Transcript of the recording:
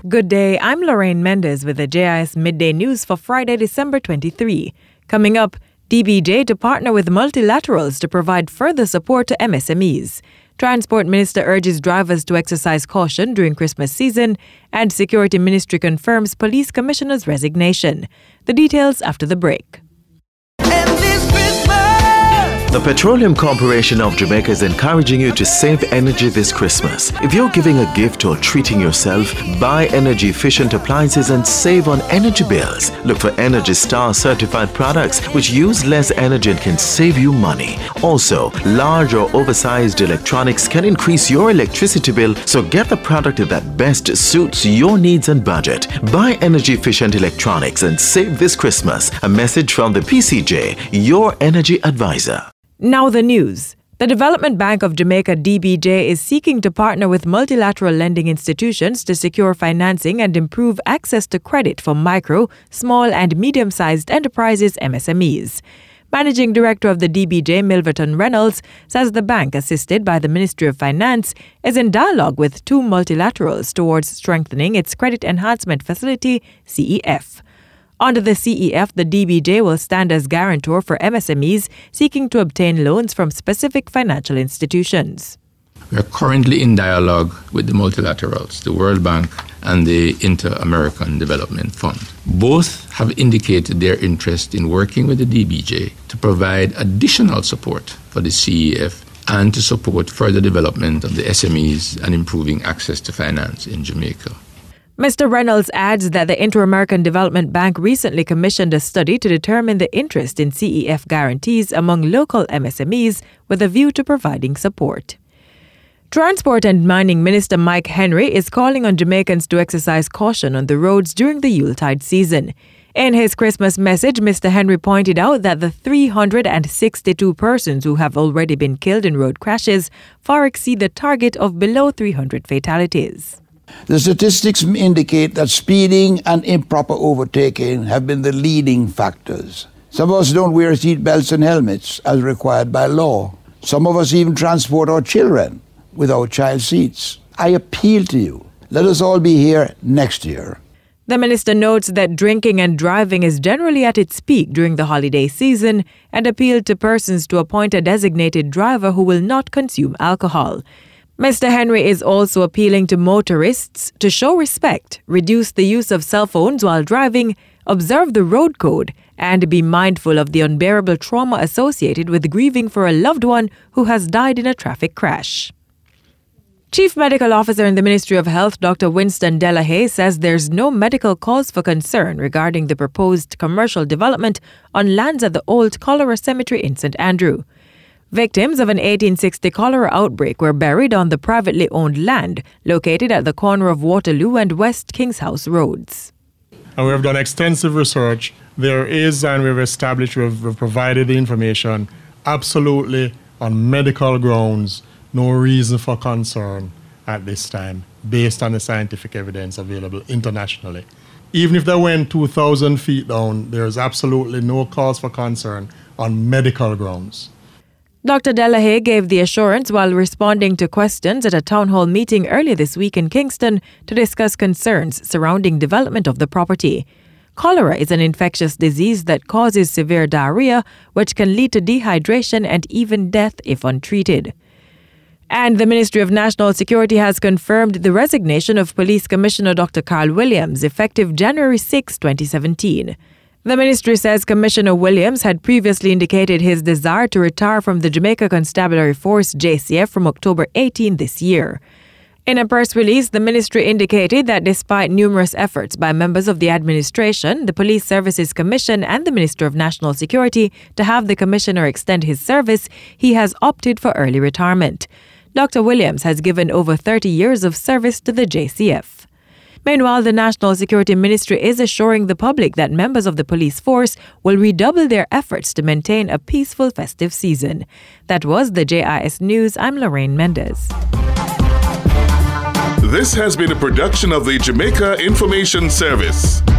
Good day, I'm Lorraine Mendez with the JIS Midday News for Friday, December 23. Coming up, DBJ to partner with multilaterals to provide further support to MSMEs. Transport Minister urges drivers to exercise caution during Christmas season, and Security Ministry confirms Police Commissioner's resignation. The details after the break. The Petroleum Corporation of Jamaica is encouraging you to save energy this Christmas. If you're giving a gift or treating yourself, buy energy-efficient appliances and save on energy bills. Look for Energy Star certified products which use less energy and can save you money. Also, large or oversized electronics can increase your electricity bill, so get the product that best suits your needs and budget. Buy energy-efficient electronics and save this Christmas. A message from the PCJ, your energy advisor. Now the news. The Development Bank of Jamaica, DBJ, is seeking to partner with multilateral lending institutions to secure financing and improve access to credit for micro, small and medium-sized enterprises, MSMEs. Managing Director of the DBJ, Milverton Reynolds, says the bank, assisted by the Ministry of Finance, is in dialogue with two multilaterals towards strengthening its Credit Enhancement Facility, CEF. Under the CEF, the DBJ will stand as guarantor for MSMEs seeking to obtain loans from specific financial institutions. We are currently in dialogue with the multilaterals, the World Bank and the Inter-American Development Fund. Both have indicated their interest in working with the DBJ to provide additional support for the CEF and to support further development of the SMEs and improving access to finance in Jamaica. Mr. Reynolds adds that the Inter-American Development Bank recently commissioned a study to determine the interest in CEF guarantees among local MSMEs with a view to providing support. Transport and Mining Minister Mike Henry is calling on Jamaicans to exercise caution on the roads during the Yuletide season. In his Christmas message, Mr. Henry pointed out that the 362 persons who have already been killed in road crashes far exceed the target of below 300 fatalities. The statistics indicate that speeding and improper overtaking have been the leading factors. Some of us don't wear seat belts and helmets as required by law. Some of us even transport our children without child seats. I appeal to you, let us all be here next year. The minister notes that drinking and driving is generally at its peak during the holiday season and appealed to persons to appoint a designated driver who will not consume alcohol. Mr. Henry is also appealing to motorists to show respect, reduce the use of cell phones while driving, observe the road code, and be mindful of the unbearable trauma associated with grieving for a loved one who has died in a traffic crash. Chief Medical Officer in the Ministry of Health, Dr. Winston Delahaye, says there's no medical cause for concern regarding the proposed commercial development on lands at the old cholera cemetery in St. Andrew. Victims of an 1860 cholera outbreak were buried on the privately owned land located at the corner of Waterloo and West Kings House roads. And we have done extensive research. There is, and we've established, we've provided the information absolutely on medical grounds, no reason for concern at this time, based on the scientific evidence available internationally. Even if they went 2,000 feet down, there is absolutely no cause for concern on medical grounds. Dr. Delahaye gave the assurance while responding to questions at a town hall meeting earlier this week in Kingston to discuss concerns surrounding development of the property. Cholera is an infectious disease that causes severe diarrhea, which can lead to dehydration and even death if untreated. And the Ministry of National Security has confirmed the resignation of Police Commissioner Dr. Carl Williams effective January 6, 2017. The ministry says Commissioner Williams had previously indicated his desire to retire from the Jamaica Constabulary Force, JCF, from October 18 this year. In a press release, the ministry indicated that despite numerous efforts by members of the administration, the Police Services Commission and the Minister of National Security to have the commissioner extend his service, he has opted for early retirement. Dr. Williams has given over 30 years of service to the JCF. Meanwhile, the National Security Ministry is assuring the public that members of the police force will redouble their efforts to maintain a peaceful festive season. That was the JIS News. I'm Lorraine Mendez. This has been a production of the Jamaica Information Service.